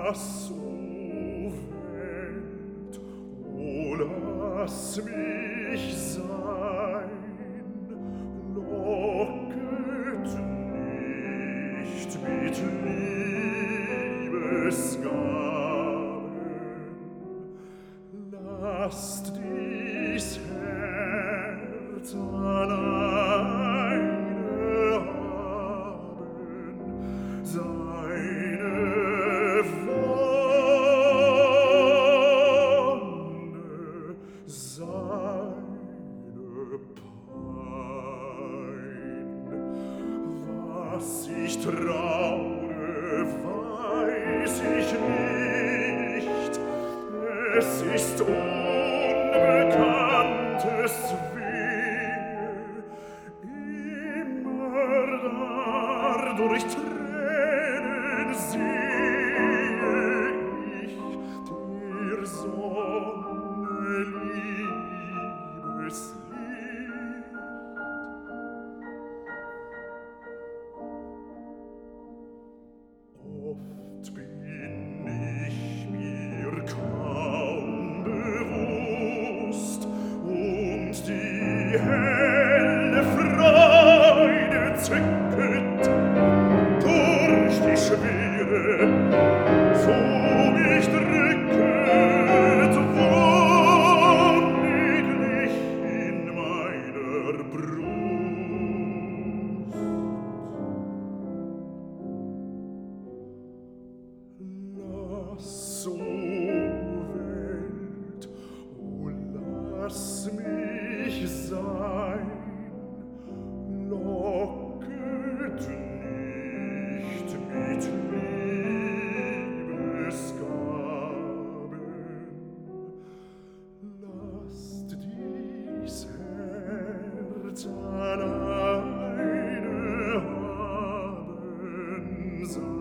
Lass, o Welt, o lass mich sein, locket nicht mit Liebesgaben, lasst dies Herz alleine haben, seine Wonne, seine Pein. Was ich traure, weiß ich nicht, es ist unbekanntes Wehe, immer dadurch Tränen sehe ich der Sonne Liebeslicht. Oft bin ich mir kaum bewusst und die helle Freude zücket durch die Schwere, so mich drücket wonniglich in meiner Brust. Lass, o Welt, o lass mich sein, locket nicht mit Liebesgaben, lasst dies Herz alleine haben,